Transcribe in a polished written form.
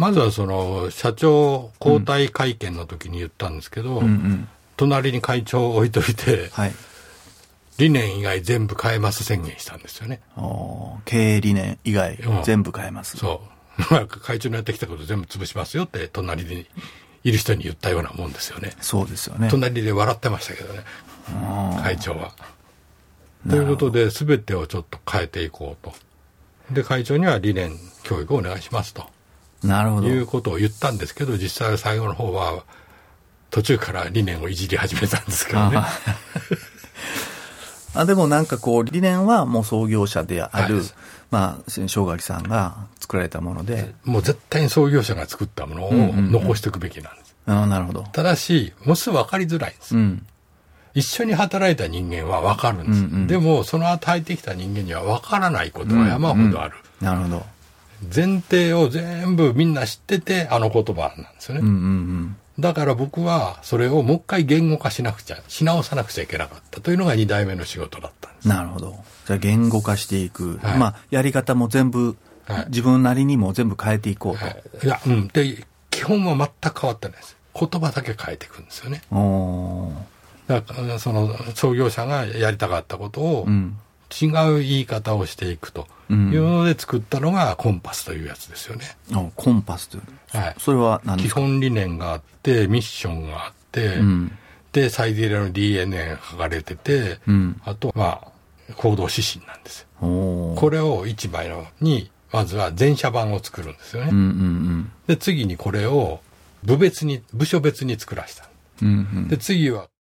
まずはその社長交代会見の時に言ったんですけど、隣に会長を置いといて、理念以外全部変えます宣言したんですよね。 経営理念以外全部変えます。 そう会長のやってきたこと全部潰しますよって隣にいる人に言ったようなもんですよね。 そうですよね。 隣で笑ってましたけどね、会長は。ということで全てをちょっと変えていこうと。で会長には理念教育をお願いしますと。 なるほど。 いうことを言ったんですけど、実際は最後の方は途中から理念をいじり始めたんですけどね。 でもなんかこう理念はもう創業者である、正垣さんが作られたもので、 もう絶対に創業者が作ったものを残していくべきなんです。 なるほど。 ただしもうすぐ分かりづらいんです。一緒に働いた人間は分かるんです。でもその後入ってきた人間には分からないことが山ほどある。 なるほど。 前提を全部みんな知ってて言葉なんですよね。だから僕はそれをもう一回言語化し直さなくちゃいけなかったというのが2代目の仕事だったんです。 なるほど。じゃあ言語化していく、やり方も全部、自分なりにも全部変えていこうと。 で基本は全く変わってないです。言葉だけ変えていくんですよね。だからその創業者がやりたかったことを違う言い方をしていくというので作ったのがコンパスというやつですよね。 コンパスという、それは何ですか？ 基本理念があってミッションがあって、でサイゼリヤの DNA が書かれてて、あと行動指針なんですよ。これを1枚にまずは全社版を作るんですよね。で次にこれを部署別に作らせた。で次は